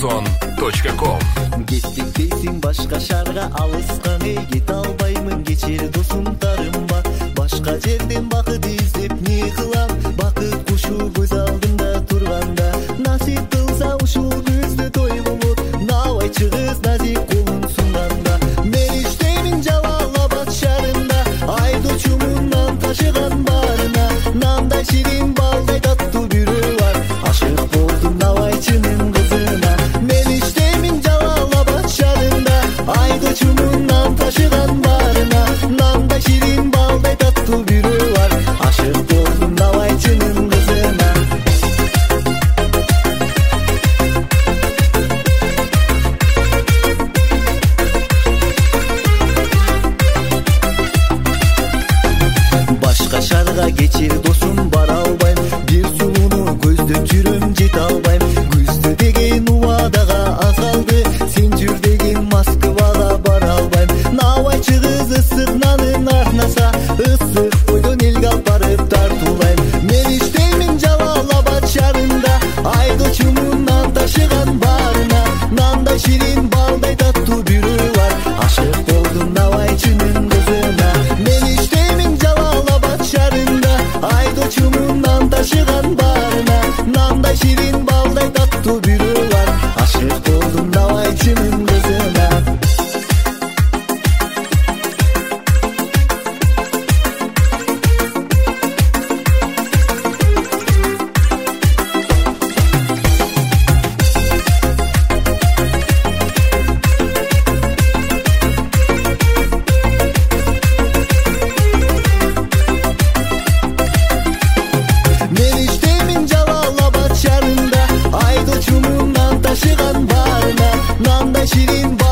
Ozon.com. Gittik дейсің башка шарга алысканы, кете албаймын, кечир досум тарымба. Башка жерден бакыт издеп не кылам, бакыт кушу көз алдымда турганда. Насип кылса ушул күздө той болот, набайчы кыз назик колун сунганда. Мен иштеймин Жалал-Абад шаарында, айдоочумунан ташыган барына. Нандай ширин балдай таттуу бүрөө бар, ашык болдум набайчынын кызына. Мен иштеймин Жалал-Абад шаарында, айдоочумунан ташыган барына. Нандай ширин балдай таттуу бүрөө бар, ашык болдум набайчынын кызына. Башка шаарга кечир досум бара албайм, бир сууну көздөп жүрөм жете албайм. Күздө деген убадага аз калды, сен жүр деген Москвага бара албайм. Набайчы кыз ысык нанын арнаса, ысык бойдон элге алып барып тартуулайм. Мен иштеймин Жалал-Абад шаарында, айдоочумунан ташыган барына. Нандай ширин балдай таттуу бүрөө бар, ашык болдум набайчынын кызына. Мен иштеймин Жалал-Абад шаарында, айдоочумунан ташыган барына. Нандай ширин балдай таттуу бүрөө бар, ашык болдум набайчынын кызына. Мен иштеймин Жалал-Абад шаарында, айдоочумунан ташыган барына. Нандай ширин